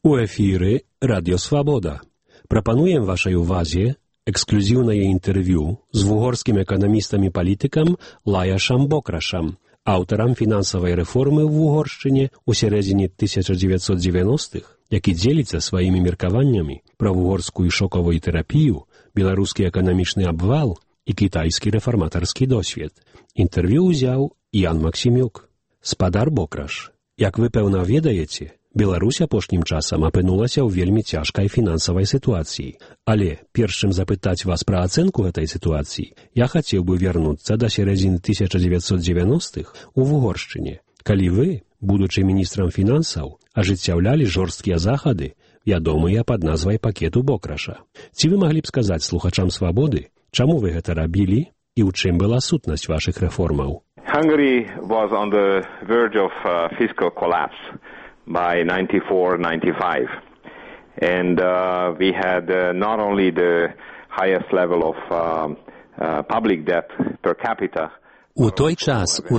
У эфіры Радіо Свабода. Прапануем вашай увазе эксклюзіўнае інтэрв'ю з вугорскім эканамістам і палітыкам Лаяшам Бокрашам, аўтарам фінансавай рэформы ў Вугоршчыне ў сярэдзіне 1990-х, які дзеліцца сваімі меркаваннямі пра вугорскую шокавую тэрапію, беларускі эканамічны абвал і кітайскі рэфарматарскі досвед. Інтэрв'ю ўзяў Ян Максімюк. Спадар Бокраш, як вы, пэўна, ведаеце, Беларусь апошнім часам апынулася ў вельмі цяжкай фінансавай сітуацыі. Але, перш чым запытаць вас пра ацэнку гэтай сітуацыі, я хацеў бы вярнуцца да сярэдзіны 1990-х у Вугоршчыне, калі вы, будучы міністрам фінансаў, ажыццяўлялі жорсткія захады, вядомыя пад назвай пакету Бокраша. Ці вы маглі б сказаць слухачам Свабоды, чаму вы гэта рабілі і ў чым была сутнасць вашых рэформаў? Hungary was on the verge of fiscal collapse by 94-95. And we had not only the highest level of public debt per capita. У той час, у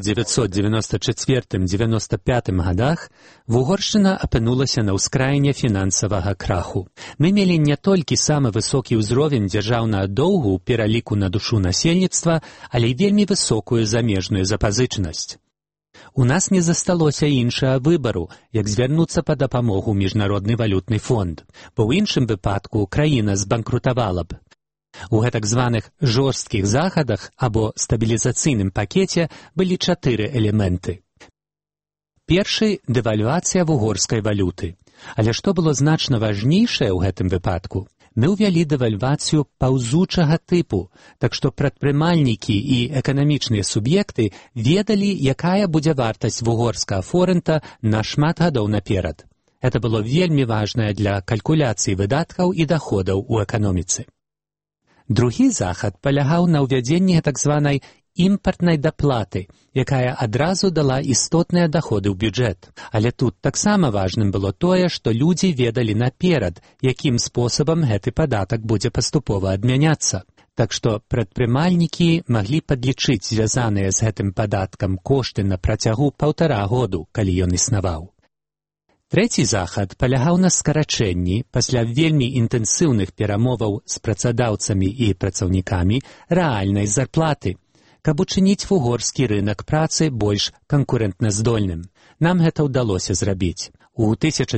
1994-95 годах, Вугоршчына апынулася на ўскраіне фінансавага краху. Мы мелі не толькі самы высокі ўзровень дзяржаўнага доўгу ў пераліку на душу насельніцтва, але і вельмі высокую замежную запазычанасць. У нас не засталося іншага выбару, як звярнуцца па дапамогу ў Міжнародны валютны фонд, бо ў іншым выпадку краіна збанкрутавала б. У гэтак званых жорсткіх захадах або стабілізацыйным пакеце былі 4 элементы. Першы – дэвальвацыя вугорскай валюты. Але што было значна важнейшае ў гэтым выпадку? Мы ўвялі дэвальвацыю паўзучага тыпу, так што прадпрымальнікі і эканамічныя суб'екты ведалі, якая будзе вартасць вугорскага форынта на шмат гадоў наперад. Гэта было вельмі важнае для калькуляцыі выдаткаў і даходаў у эканоміцы. Другі захад палягаў на ўвядзенні так званай імпартнай даплаты, якая адразу дала істотныя даходы ў бюджэт. Але тут таксама важным было тое, што людзі ведалі наперад, якім спосабам гэты падатак будзе паступова адмяняцца. Так што прадпрымальнікі маглі падлічыць звязаныя з гэтым падаткам кошты на працягу 1,5 году, калі ён існаваў. Трэці захад палягаў на скарачэнні пасля вельмі інтэнсіўных перамоваў з працадаўцамі і працаўнікамі рэальнай зарплаты, каб учыніць вугорскі рынак працы больш канкурэнтназдольным. Нам гэта ўдалося зрабіць. У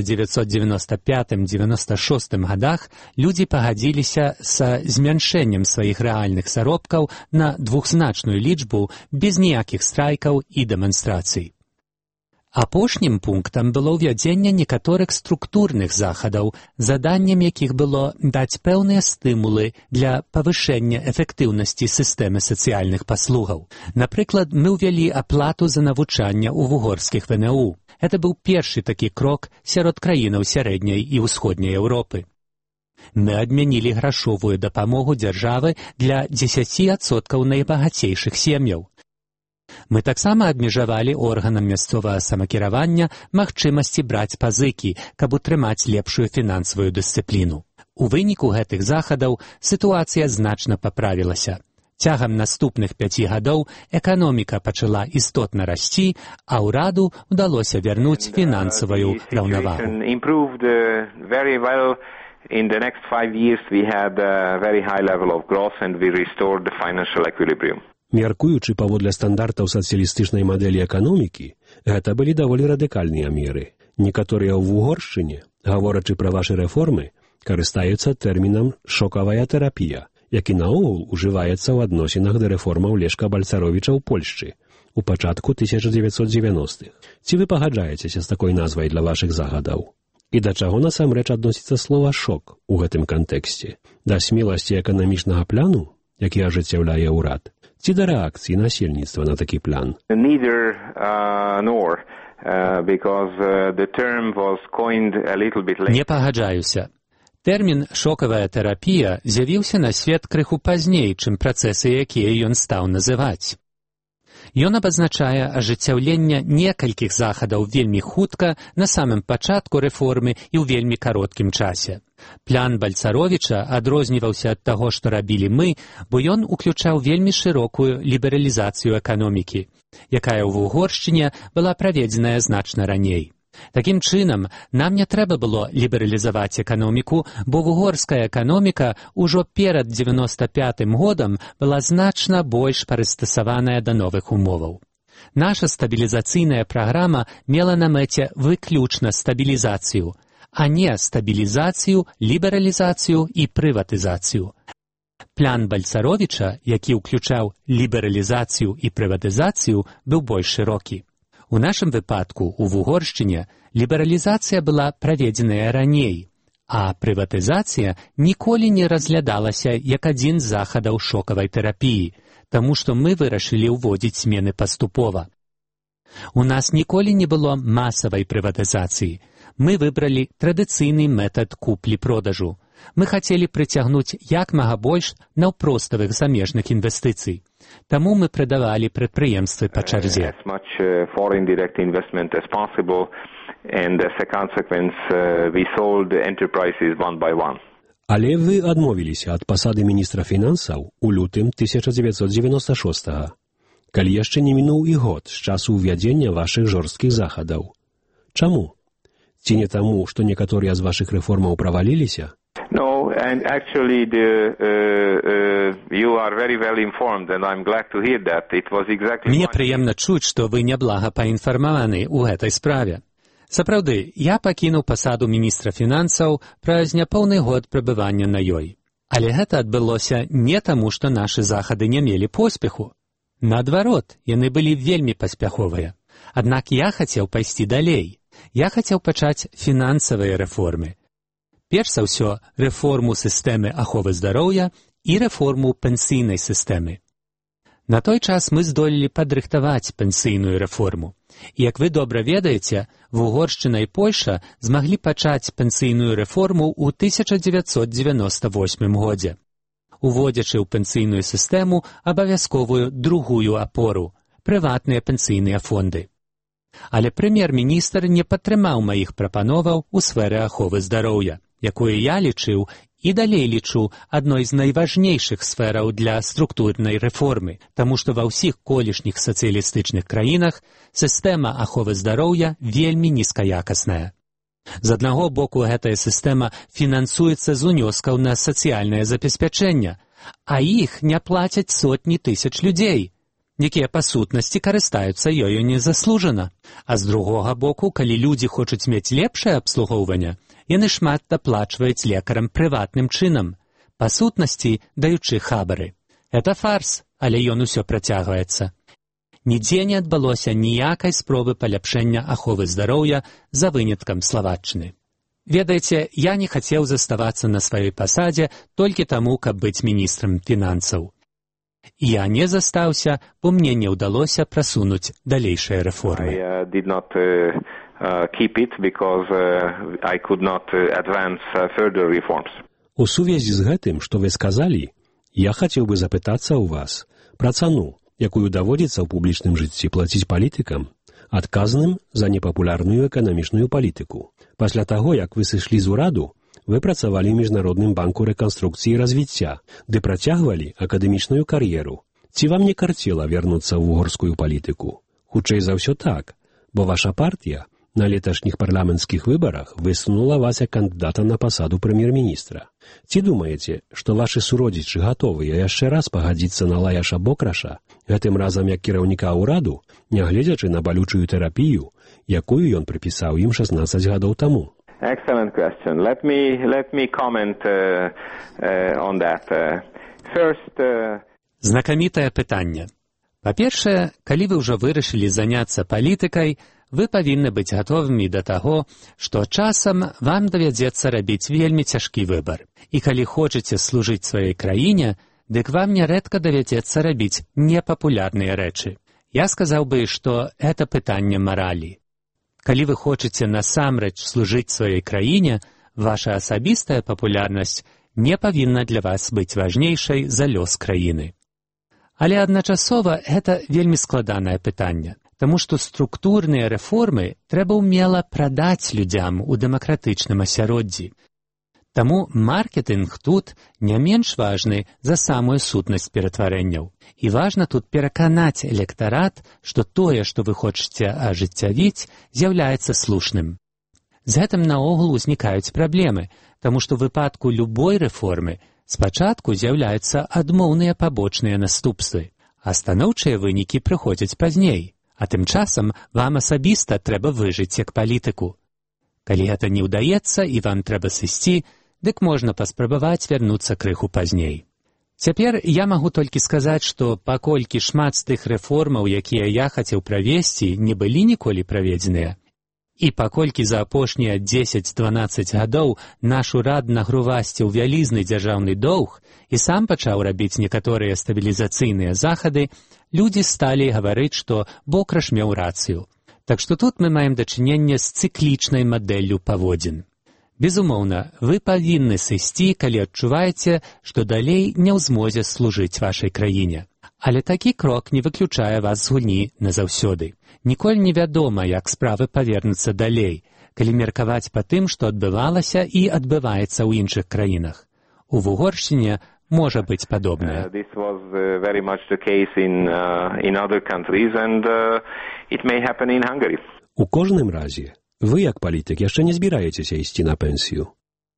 1995-96 годах людзі пагадзіліся са змяншэннем сваіх рэальных заробкаў на двухзначную лічбу без ніякіх страйкаў і дэманстрацый. Апошнім пунктам было ўвядзенне некаторых структурных захадаў, заданнем якіх было даць пэўныя стымулы для павышэння эфектыўнасці сістэмы сацыяльных паслугаў. Напрыклад, мы ўвялі аплату за навучанне ў вугорскіх ВНУ. Гэта быў першы такі крок сярод краінаў сярэдняй і ўсходняй Еўропы. Мы адмянілі грашовую дапамогу дзяржавы для 10% найбагацейшых сем'яў. Мы таксама абмежавалі органам мясцовага самакіравання магчымасці браць пазыкі, каб утрымаць лепшую фінансавую дысцыпліну. У выніку гэтых захадаў сітуацыя значна паправілася. Цягам наступных 5 гадоў эканоміка пачала істотна расці, а ўраду ўдалося вярнуць фінансавую раўнавагу. In the next 5 years we had a very high level of growth and we restored the financial equilibrium. Мяркуючы паводле стандартаў сацыялістычнай мадэлі эканомікі, гэта былі даволі радыкальныя меры. Некаторыя ў Вугоршчыне, гаворачы пра вашы рэформы, карыстаюцца тэрмінам «шокавая тэрапія», які наогул ужываецца ў адносінах да рэформаў Лешка Бальцаровіча ў Польшчы у пачатку 1990-х. Ці вы пагаджаецеся з такой назвай для вашых загадаў? І да чаго насамрэч адносіцца слова «шок» у гэтым кантэксце? Да смеласці эканамічнага пляну, які ажыццяўляе ўрад? Ці да рэакцыі насельніцтва на такі план? Neither nor, because the term was coined a little bit later. Не пагаджаюся. Тэрмін «шокавая тэрапія» з'явіўся на свет крыху пазней, чым працэсы, якія ён стаў называць. Ён абазначае ажыццяўленне некалькіх захадаў вельмі хутка на самым пачатку рэформы і ў вельмі кароткім часе. План Бальцаровіча адрозніваўся ад таго, што рабілі мы, бо ён уключаў вельмі шырокую лібералізацыю эканомікі, якая ў Вугоршчыне была праведзеная значна раней. Такім чынам, нам не трэба было лібералізаваць эканоміку, бо вугорская эканоміка ўжо перад 95-м годам была значна больш прыстасаваная да новых умоваў. Наша стабілізацыйная праграма мела на мэце выключна стабілізацыю, а не стабілізацыю, лібералізацыю і прыватызацыю. План Бальцаровіча, які ўключаў лібералізацыю і прыватызацыю, быў больш шырокі. У нашым выпадку, у Вугоршчыне, лібералізацыя была праведзеная раней, а прыватызацыя ніколі не разглядалася як адзін з захадаў шокавай тэрапіі, таму што мы вырашылі ўводзіць змены паступова. У нас ніколі не было масавай прыватызацыі. Мы выбралі традыцыйны метад куплі-продажу. Мы хацелі прыцягнуць як мага больш наўпроставых замежных інвестыцый. Таму мы прадавалі прадпрыемствы па чарзе. As much foreign direct investment as possible, and as a consequence, we sold enterprises one by one. Але вы адмовіліся ад пасады міністра фінансаў у лютым 1996-го, калі яшчэ не мінуў і год з часу ўвядзення вашых жорсткіх захадаў. Чаму? Ці не таму, што некаторыя з вашых рэформаў праваліліся? No, and actually you are very well informed, and I'm glad to hear that. It was exactly... Мне прыемна чуць, што вы няблага паінфармаваны ў гэтай справе. Сапраўды, я пакінуў пасаду міністра фінансаў праз няпоўны год прабывання на ёй. Але гэта адбылося не таму, што нашы захады не мелі поспеху. Наадварот, яны былі вельмі паспяховыя. Аднак я хацеў пайсці далей. Я хацеў пачаць фінансавыя рэформы. Перш за ўсё, рэформу сістэмы аховы здароўя і рэформу пенсійнай сістэмы. На той час мы здолелі падрыхтаваць пенсійную рэформу. І, як вы добра ведаеце, Вугоршчына і Польша змаглі пачаць пенсійную рэформу ў 1998 годзе, уводзячы ў пенсійную сістэму абавязковую другую апору – прыватныя пенсійныя фонды. Але прэм'ер-міністр не падтрымаў маіх прапановаў у сферы аховы здароўя, якую я лічыў і далей лічу адной з найважнейшых сфераў для структурнай рэформы, таму што ва ўсіх колішніх сацыялістычных краінах сістэма аховы здароўя вельмі нізкаякасная. З аднаго боку, гэтая сістэма фінансуецца з унёскаў на сацыяльнае забеспячэнне, а іх не плацяць сотні тысяч людзей, якія па сутнасці карыстаюцца ёю незаслужана. А з другога боку, калі людзі хочуць мець лепшае абслугоўванне, яны шмат даплачваюць лекарам прыватным чынам, па сутнасці даючы хабары. Это фарс, але ён усё працягваецца. Нідзе не адбылося ніякай спробы паляпшэння аховы здароўя за выняткам Славаччыны. Ведаеце, я не хацеў заставацца на сваёй пасадзе толькі таму, каб быць міністрам фінансаў. Я не застаўся, бо мне не ўдалося прасунуць далейшыя рэформы. I did not keep it because I could not advance further reforms. У сувязі з гэтым, што вы сказалі, я хацеў бы запытацца ў вас пра цану, якую даводзіцца ў публічным жыцці плаціць палітыкам, адказным за непапулярную эканамічную палітыку. Пасля таго, як вы сышлі з ураду, вы працавалі ў Міжнародным банку рэканструкцыі і развіцця, ды працягвалі акадэмічную кар'еру. Ці вам не карцела вярнуцца ў вугорскую палітыку? Хутчэй за ўсё так, бо ваша партія на леташніх парламенцкіх выбарах высунула вас як кандыдата на пасаду прэм'ер-міністра. Ці думаеце, што вашы суродзічы гатовыя яшчэ раз пагадзіцца на Лаяша Бокраша, гэтым разам як кіраўніка ўраду, нягледзячы на балючую тэрапію, якую ён прыпісаў ім 16 гадоў таму? Excellent question. Let me comment on that. First, Знакамітае пытанне. Па-першае, калі вы ўжо вырашылі заняцца палітыкай, вы павінны быць гатовымі да таго, што часам вам давядзецца рабіць вельмі цяжкі выбар. І калі хочаце служыць сваёй краіне, дык вам нярэдка давядзецца рабіць непапулярныя рэчы. Я сказаў бы, што гэта пытанне маралі. Калі вы хочаце насамрэч служыць сваёй краіне, ваша асабістая папулярнасць не павінна для вас быць важнейшай за лёс краіны. Але адначасова гэта вельмі складанае пытанне, таму што структурныя рэформы трэба ўмела прадаць людзям у дэмакратычным асяроддзі. Таму маркетынг тут не менш важны за самую сутнасць ператварэнняў. І важна тут пераканаць электарат, што тое, што вы хочаце ажыццявіць, з'яўляецца слушным. З гэтым наогул узнікаюць праблемы, таму што ў выпадку любой рэформы спачатку з'яўляюцца адмоўныя пабочныя наступствы, а станоўчыя вынікі прыходзяць пазней, а тым часам вам асабіста трэба выжыць як палітыку. Калі гэта не ўдаецца і вам трэба сысці, дык можна паспрабаваць вярнуцца крыху пазней. Цяпер я магу толькі сказаць, што паколькі шмат з тых рэформаў, якія я хацеў правесці, не былі ніколі праведзеныя, і паколькі за апошнія 10-12 гадоў наш урад нагрувасціў вялізны дзяржаўны доўг і сам пачаў рабіць некаторыя стабілізацыйныя захады, людзі сталі гаварыць, што Бокраш меў рацыю. Так што тут мы маем дачыненне з цыклічнай мадэллю паводзін. Безумоўна, вы павінны сысці, калі адчуваеце, што далей не ў змозе служыць вашай краіне. Але такі крок не выключае вас з гульні назаўсёды. Ніколі невядома, як справы павернуцца далей, калі меркаваць па тым, што адбывалася і адбываецца ў іншых краінах. У Вугоршчыне можа быць падобнае. This was very much the case in other countries and it may happen in Hungary. У кожным разе, вы, як палітык, яшчэ не збіраецеся ісці на пенсію.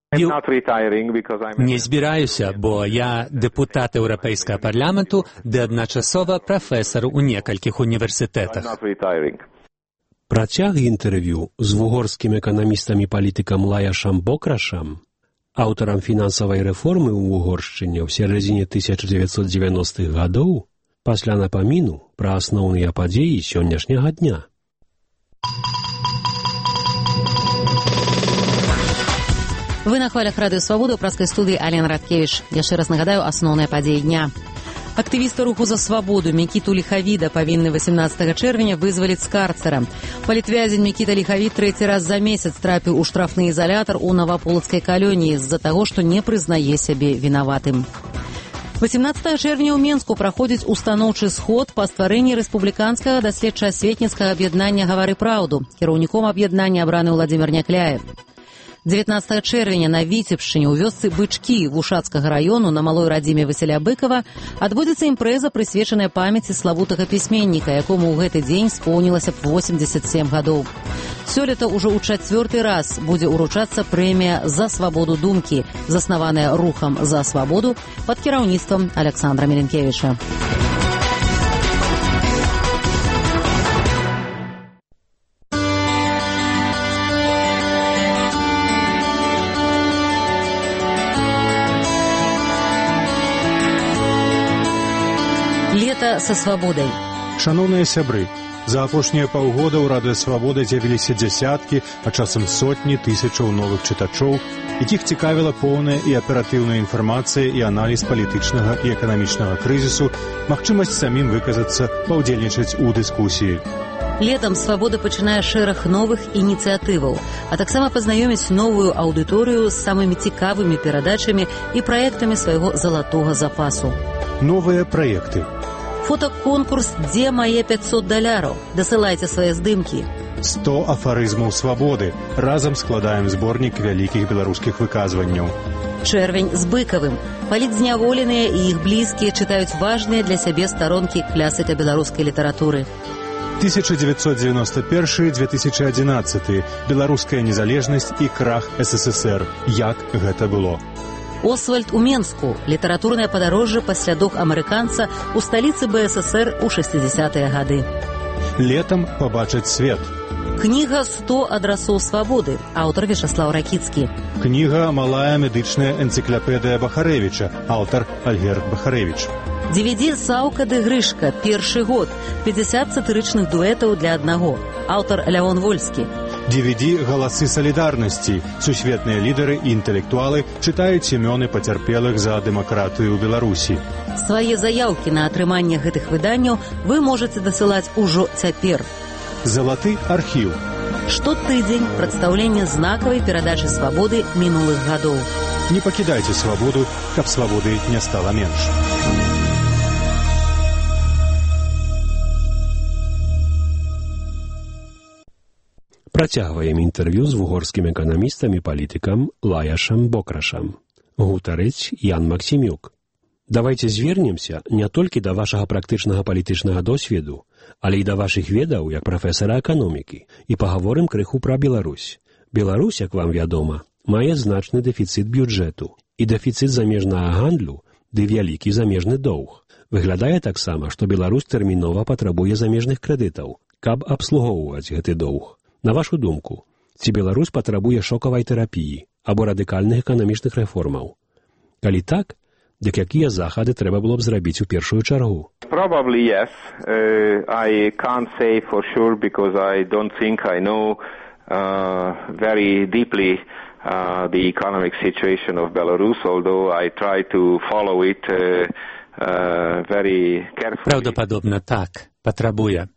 Не збіраюся, бо я дэпутат Еўрапейскага парламенту ды адначасова прафесар у некалькіх універсітэтах. Працяг інтэрв'ю з вугорскім эканамістам і палітыкам Лаяшам Бокрашам, аўтарам фінансавай рэформы ў Вугоршчыне ў сярэдзіне 1990-х гадоў, пасля напаміну пра асноўныя падзеі сённяшняга дня. Вы на хвалях Радыё Свабода ў праскай студыі Алена Радкевіч. Яшчэ раз нагадаю асноўныя падзеі дня. Актывісты руху за свабоду Мікіту Ліхавіда павінны 18 чэрвеня вызваліць з карцера. Палітвязень Мікіта Ліхавід трэці раз за месяц трапіў у штрафны ізалятар у Наваполацкай калоніі з-за таго, што не прызнае сябе вінаватым. 18 чэрвеня ў Менску праходзіць устаноўчы сход па стварэнні рэспубліканскага даследча-асветніцкага аб'яднання «Гавары праўду». Кіраўніком аб'яднання абраны Владзімір Някляев. 19 чэрвеня на Віцебшчыне ў вёсцы Бычкі Вушацкага раёну на малой радзіме Васіля Быкава адбудзецца імпрэза, прысвечаная памяці славутага пісьменніка, якому ў гэты дзень споўнілася б 87 гадоў. Сёлета ўжо ў 4-й раз будзе ўручацца прэмія «За свабоду думкі», заснаваная рухам «За свабоду» пад кіраўніцтвам Аляксандра Меленкевіча. Лето со свабодай. Шаноўныя сябры, за апошнія паўгода ў Радыё Свабода з'явіліся дзясяткі, а часам сотні тысячаў новых чытачоў, якіх цікавіла поўная і аператыўная інфармацыя і аналіз палітычнага і эканамічнага крызісу, магчымасць самім выказацца, паўдзельнічаць у дыскусіі. Летам «Свабода» пачынае шэраг новых ініцыятываў, а таксама пазнаёміць новую аўдыторыю з самымі цікавымі перадачамі і праектамі свайго залатога запасу. Новыя праекты. Фотаконкурс «Дзе мае $500?» Дасылайце свае здымкі. 100 афарызмаў свабоды. Разам складаем зборнік вялікіх беларускіх выказванняў. Чэрвень з Быкавым. Палітзняволеныя і іх блізкія чытаюць важныя для сябе старонкі класіка беларускай літаратуры. 1991-2011. Беларуская незалежнасць і крах СССР. Як гэта было? Освальд у Менску. Літаратурнае падарожжа па слядах амерыканца ў сталіцы БССР у 60-е гады. Летам пабачыць свет. Кніга «100 адрасоў свабоды». Аўтар Вячаслаў Ракіцкі. Кніга «Малая медычная энцыклапедыя Бахарэвіча». Аўтар Альгерд Бахарэвіч. DVD «Саўка ды Грышка». Першы год. 50 сатырычных дуэтаў для аднаго. Аўтар Лявон Вольскі. DVD «Галасы салідарнасці». Сусветныя лідары і інтэлектуалы чытаюць імёны пацярпелых за дэмакратыю ў Беларусі. Свае заяўкі на атрыманне гэтых выданняў вы можаце дасылаць ужо цяпер. Залаты архіў. Штотыдзень прадстаўленне знакавай перадачы свабоды мінулых гадоў. Не пакідайце свабоду, каб свабоды не стала менш. Працягваем інтэрв'ю з вугорскім эканамістам і палітыкам Лаяшам Бокрашам. Гутарыць Ян Максімюк. Давайте звернемся не толькі да вашага практычнага палітычнага досведу, але і да вашых ведаў як прафесара эканомікі і пагаворым крыху пра Беларусь. Беларусь, як вам вядома, мае значны дэфіцыт бюджэту і дэфіцыт замежнага гандлю ды вялікі замежны доўг. Выглядае таксама, што Беларусь тэрмінова патрабуе замежных крэдытаў, каб абслугоўваць гэты доўг. На вашу думку, ці Беларусь патрабуе шокавай тэрапіі або радыкальных эканамічных рэформаў? Калі так, дык якія захады трэба было б зрабіць у першую чаргу? Probably yes. I can't say for sure because I don't think I know very deeply the economic situation of Belarus, although I try to follow it very carefully. Праўдападобна так, патрабуе.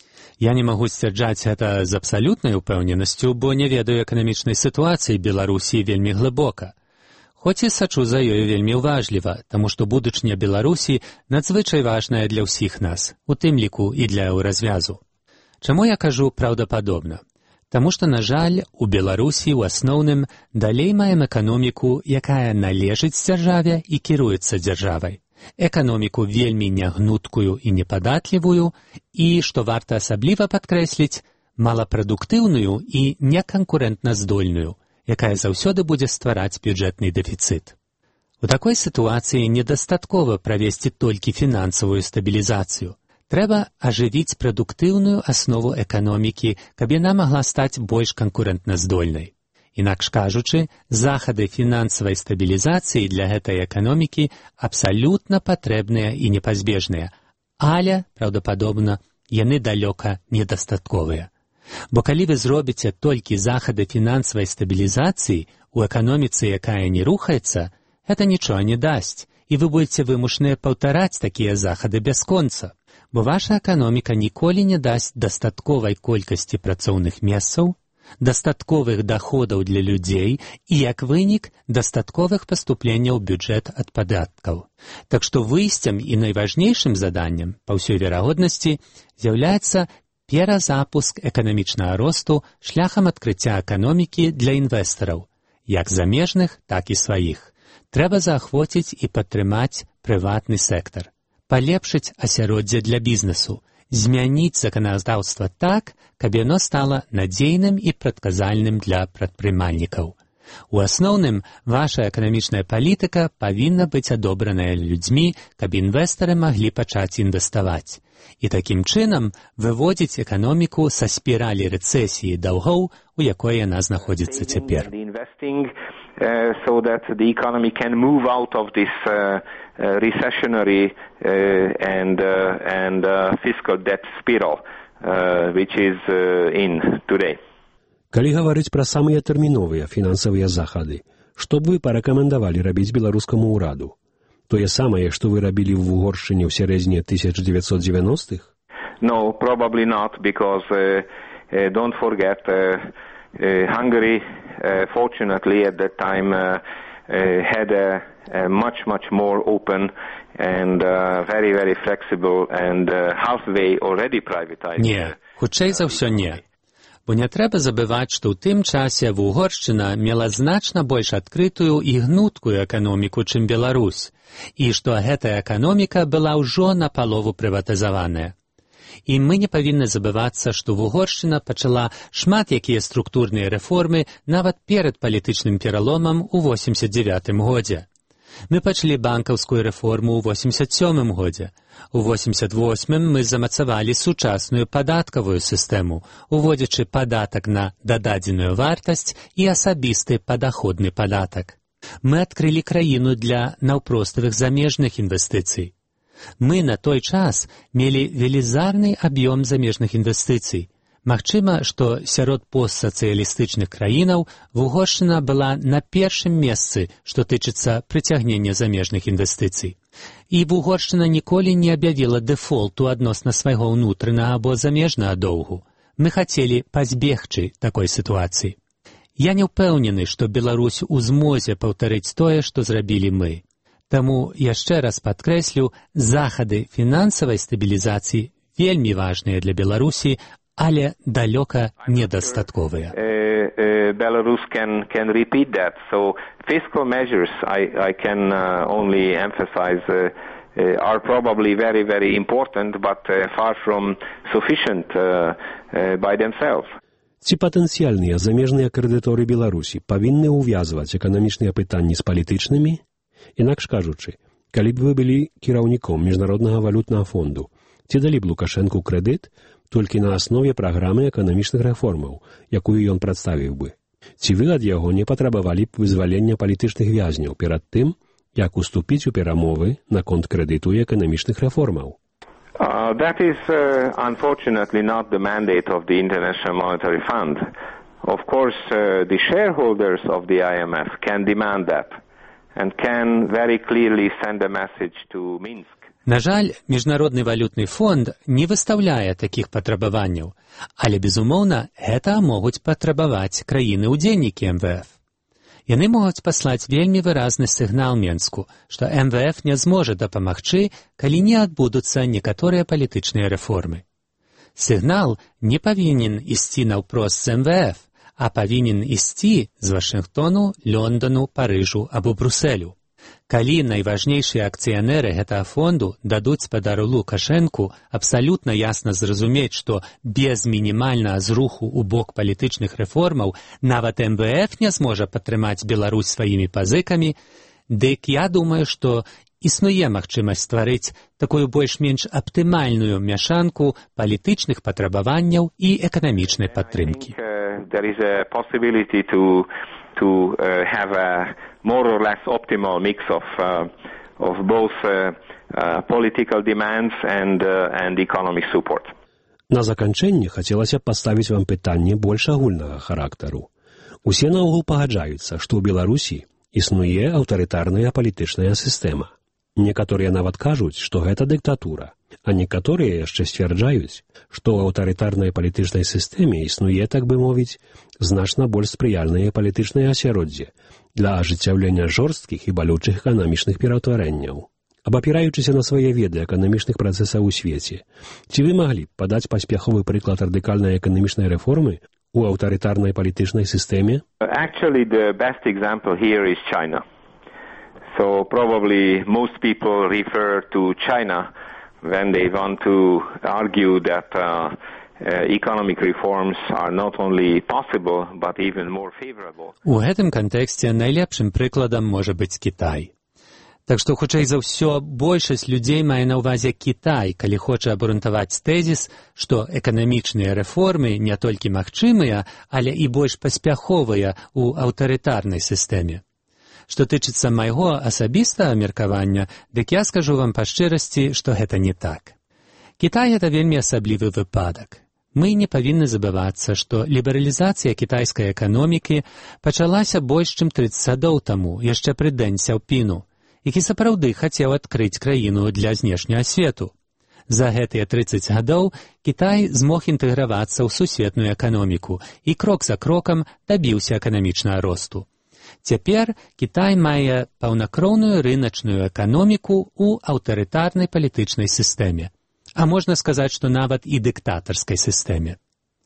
Я не магу сцвярджаць гэта з абсалютнай упэўненасцю, бо не ведаю эканамічнай сітуацыі Беларусі вельмі глыбока. Хоць і сачу за ёю вельмі ўважліва, таму што будучыня Беларусі надзвычай важная для ўсіх нас, у тым ліку і для еўразвязу. Чаму я кажу праўдападобна? Таму што, на жаль, у Беларусі ў асноўным далей маем эканоміку, якая належыць дзяржаве і кіруецца дзяржавай. Эканоміку вельмі нягнуткую і непадатлівую і, што варта асабліва падкрэсліць, малапрадуктыўную і неканкурэнтназдольную, якая заўсёды будзе ствараць бюджэтны дэфіцыт. У такой сітуацыі недастаткова правесці толькі фінансавую стабілізацыю. Трэба ажывіць прадуктыўную аснову эканомікі, каб яна магла стаць больш канкурэнтназдольнай. Інакш кажучы, захады фінансавай стабілізацыі для гэтай эканомікі абсалютна патрэбныя і непазбежныя, але, праўдападобна, яны далёка недастатковыя. Бо калі вы зробіце толькі захады фінансавай стабілізацыі у эканоміцы, якая не рухаецца, гэта нічога не дасць, і вы будзеце вымушаныя паўтараць такія захады бясконца, бо ваша эканоміка ніколі не дасць дастатковай колькасці працоўных месцаў, дастатковых даходаў для людзей і, як вынік, дастатковых паступленняў у бюджэт ад падаткаў. Так што выйсцем і найважнейшым заданнем, па ўсёй верагоднасці, з'яўляецца перазапуск эканамічнага росту шляхам адкрыцця эканомікі для інвестараў, як замежных, так і сваіх. Трэба заахвоціць і падтрымаць прыватны сектар, палепшыць асяроддзе для бізнесу, змяніць заканадаўства так, каб яно стала надзейным і прадказальным для прадпрымальнікаў. У асноўным, ваша эканамічная палітыка павінна быць адобраная людзьмі, каб інвестары маглі пачаць інвеставаць. І такім чынам выводзіць эканоміку са спіралі рэцэсіі даўгоў, у якой яна знаходзіцца цяпер. So that the economy can move out of this recessionary and fiscal debt spiral, which is in today. Калі гаварыць пра самыя тэрміновыя фінансавыя захады, што б вы парэкамендавалі рабіць беларускаму ўраду? Тое самае, што вы рабілі ў Угоршчыне ў сярэдзіне 1990-х? No, probably not, because don't forget Hungary, fortunately at that time, had a much more open and very, very flexible and halfway already privatized. Не, хутчэй за ўсё не. Бо не трэба забываць, што ў тым часе Угоршчына мела значна больш адкрытую і гнуткую эканоміку, чым Беларусь, і што гэтая эканоміка была ўжо напалову прыватызаваная. І мы не павінны забывацца, што Угоршчына пачала шмат якія структурныя рэформы нават перад палітычным пераломам у 89-м годзе. Мы пачалі банкаўскую рэформу ў 87-м годзе. У 88-м мы замацавалі сучасную падаткавую сістэму, уводзячы падатак на дададзеную вартасць і асабісты падаходны падатак. Мы адкрылі краіну для наўпроставых замежных інвестыцый. Мы на той час мелі велізарны аб'ём замежных інвестыцый. Магчыма, што сярод постсацыялістычных краінаў Угоршчына была на першым месцы, што тычыцца прыцягнення замежных інвестыцый. І Угоршчына ніколі не аб'явіла дэфолту адносна свайго ўнутранага або замежнага доўгу. Мы хацелі пазбегчы такой сітуацыі. Я не ўпэўнены, што Беларусь у змозе паўтарыць тое, што зрабілі мы. Таму яшчэ раз падкрэслю, захады фінансавай стабілізацыі вельмі важныя для Беларусі, але далёка недастатковыя. Belarus can repeat that. So fiscal measures, I can only emphasize, are probably very, very important, but far from sufficient by themselves. Ці патэнцыяльныя замежныя крэдыторы Беларусі павінны ўвязваць эканамічныя пытанні з палітычнымі? Інакш кажучы, калі б вы былі кіраўніком Міжнароднага валютнага фонду, ці далі б Лукашэнку крэдыт толькі на аснове праграмы эканамічных рэформаў, якую ён прадставіў бы? Ці вы ад яго не патрабавалі б вызвалення палітычных вязняў перад тым, як уступіць у перамовы наконт крэдыту і эканамічных рэформаў? That is unfortunately not the mandate of the International Monetary Fund. Of course, the shareholders of the IMF can demand that and can very clearly send a message to Minsk. На жаль, Міжнародны валютны фонд не выстаўляе такіх патрабаванняў, але, безумоўна, гэта могуць патрабаваць краіны-удзельнікі МВФ. Яны могуць паслаць вельмі выразны сігнал Менску, што МВФ не зможа дапамагчы, калі не адбудуцца некаторыя палітычныя рэформы. Сігнал не павінен ісці наўпрост з МВФ, а павінен ісці з Вашынгтону, Лондану, Парыжу або Брусэлю. Калі найважнейшыя акцыянеры гэтага фонду дадуць спадару Лукашэнку абсалютна ясна зразумець, што без мінімальнага зруху ў бок палітычных рэформаў нават МВФ не зможа падтрымаць Беларусь сваімі пазыкамі, дык я думаю, што існуе магчымасць стварыць такую больш-менш аптымальную мяшанку палітычных патрабаванняў і эканамічнай падтрымкі. There is a possibility to have a more or less optimal mix of both political demands and economic support. На заканчэнне хацелася б паставіць вам пытанне больш агульнага характару. Усе наогул пагаджаюцца, што ў Беларусі існуе аўтарытарная палітычная сістэма. Некаторыя нават кажуць, што гэта дыктатура, а некаторыя яшчэ сцвярджаюць, што ў аўтарытарнай палітычнай сістэме існуе, так бы мовіць, значна больш спрыяльнае палітычнае асяроддзе для ажыццяўлення жорсткіх і балючых эканамічных пераўтварэнняў. Абапіраючыся на свае веды эканамічных працэсаў у свеце, ці вы маглі б падаць паспяховы прыклад радыкальнай эканамічнай рэформы у аўтарытарнай палітычнай сістэме? Actually, the best example here is China. So probably most people refer to China when they want to argue that economic reforms are not only possible, but even more favorable. У гэтым кантэксце найлепшым прыкладам можа быць Кітай. Так што, хутчэй за ўсё, большасць людзей мае на ўвазе Кітай, калі хоча абгрунтаваць тэзіс, што эканамічныя рэформы не толькі магчымыя, але і больш паспяховыя ў аўтарытарнай сістэме. Што тычыцца майго асабістага меркавання, дык я скажу вам па шчырасці, што гэта не так. Кітай – гэта вельмі асаблівы выпадак. Мы не павінны забывацца, што лібералізацыя кітайскай эканомікі пачалася больш чым 30 гадоў таму, яшчэ пры Дэн Сяопіну, які сапраўды хацеў адкрыць краіну для знешняга свету. За гэтыя 30 гадоў Кітай змог інтэгравацца ў сусветную эканоміку і крок за крокам дабіўся эканамічнага росту. Цяпер Кітай мае паўнакроўную рыначную эканоміку ў аўтарытарнай палітычнай сістэме, а можна сказаць, што нават і дыктатарскай сістэме.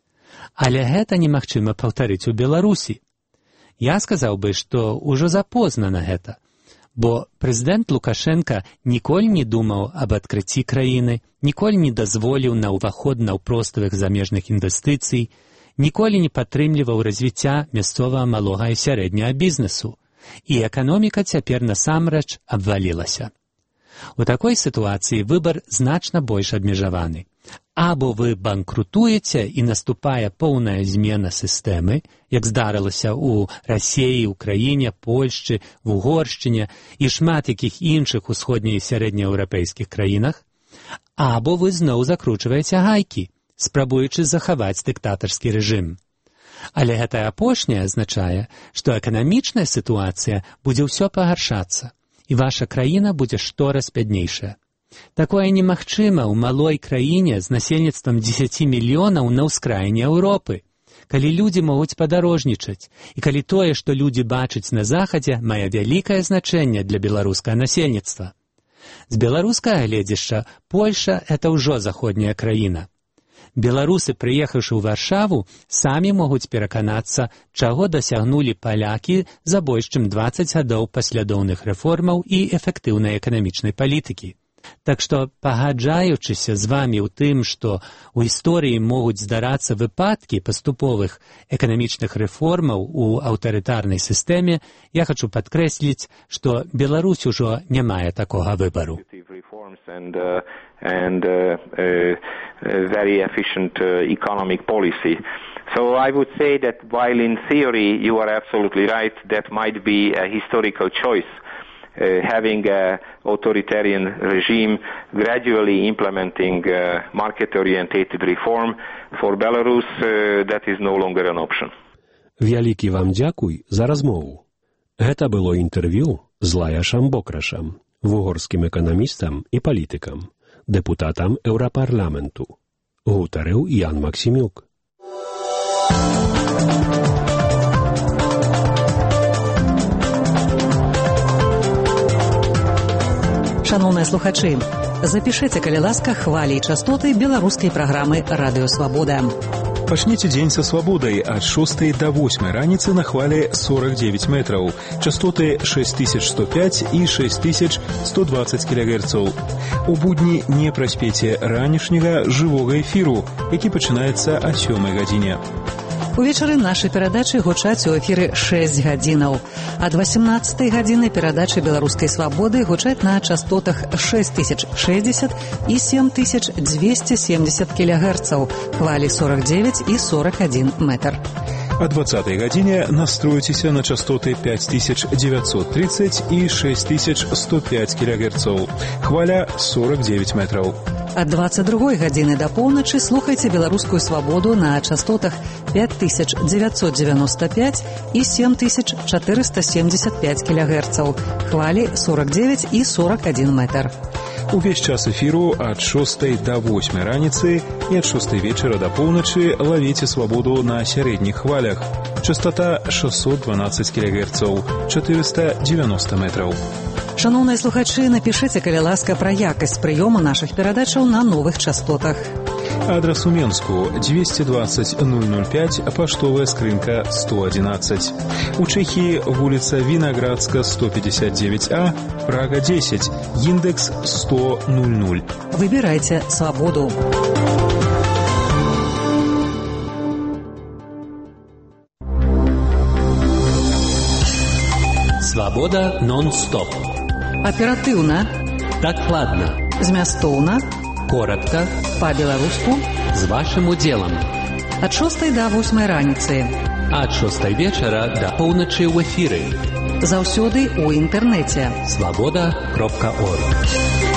Але гэта немагчыма паўтарыць у Беларусі. Я сказаў бы, што ўжо запозна на гэта, бо прэзідэнт Лукашэнка ніколі не думаў аб адкрыцці краіны, ніколі не дазволіў на ўваход наўпроставых замежных інвестыцый, ніколі не падтрымліваў развіцця мясцовага малога і сярэдняга бізнесу, і эканоміка цяпер насамрэч абвалілася. У такой сітуацыі выбар значна больш абмежаваны. Або вы банкрутуеце і наступае поўная змена сістэмы, як здарылася ў Расіі, Украіне, Польшчы, в Угоршчыне і шмат якіх іншых усходне- і сярэднееўрапейскіх краінах, або вы зноў закручваеце гайкі, спрабуючы захаваць дыктатарскі рэжым. Але гэтае апошняе азначае, што эканамічная сітуацыя будзе ўсё пагаршацца, і ваша краіна будзе штораз бяднейшая. Такое немагчыма ў малой краіне з насельніцтвам 10 мільёнаў на ўскраіне Еўропы, калі людзі могуць падарожнічаць, і калі тое, што людзі бачаць на захадзе, мае вялікае значэнне для беларускага насельніцтва. З беларускага гледзяшча Польша – гэта ўжо заходняя краіна. Беларусы, прыехаўшы ў Варшаву, самі могуць пераканацца, чаго дасягнулі палякі за больш чым 20 гадоў паслядоўных рэформаў і эфектыўнай эканамічнай палітыкі. Так што, пагаджаючыся з вамі ў тым, што ў гісторыі могуць здарацца выпадкі паступовых эканамічных рэформаў у аўтарытарнай сістэме, я хачу падкрэсліць, што Беларусь ужо не мае такога выбару. And very efficient economic policy. So I would say that while in theory you are absolutely right, that might be a historical choice, having an authoritarian regime gradually implementing market-orientated reform. For Belarus, that is no longer an option. Вялікі вам дзякуй за размову. Гэта было інтэрв'ю з Лаяшам Бокрашам, вугорскім эканамістам і палітыкам, дэпутатам Еўрапарламенту. Гутарыў Ян Максімюк. Шановныя слухачы, запішыце, калі ласка, хвалі і частоты беларускай праграмы «Радыё Свабода». Пачніце дзень са свабодай ад 6 до 8 раніцы на хвалі 49 метраў, частоты 6105 і 6120 кГц. У будні не праспеце ранішняга жывога эфіру, які пачынаецца о 7 гадзіне. Увечары нашай перадачы гучаць у эфіры 6 гадзінаў. Ад 18 гадзіны перадачы беларускай свабоды гучаць на частотах 6060 і 7270 кГц, хвалі 49 і 41 метр. О 20 гадзіне настроіцеся на частоты 5930 і 6105 кГц, хваля 49 метраў. Ад 22 гадзіны да поўначы слухайце беларускую свабоду на частотах 5995 і 7475 кГц, хвалі 49 і 41 метр. Увесь час эфіру ад 6 до 8 раніцы і ад 6 вечара до поўначы лавіце свабоду на сярэдніх хвалях. Частота 612 кГц, 490 метраў. Шановныя слухачы, напішыце, калі ласка, пра якасць прыёму нашых перадачаў на новых частотах. Адрас у Менску 220 005, паштовая скрынка 111. У Чэхіі вуліца Вінаградска 159А, Прага 10, індекс 10000. Выбірайце свабоду. Свабода нон-стоп. Аператыўна, дакладна, змястоўна, коротка, па-беларуску, з вашым удзелам. Ад 6 до 8 раніцы. Ад 6 вечара да поўначы ў эфіры. Заўсёды ў інтэрнэце. Свабода.орг.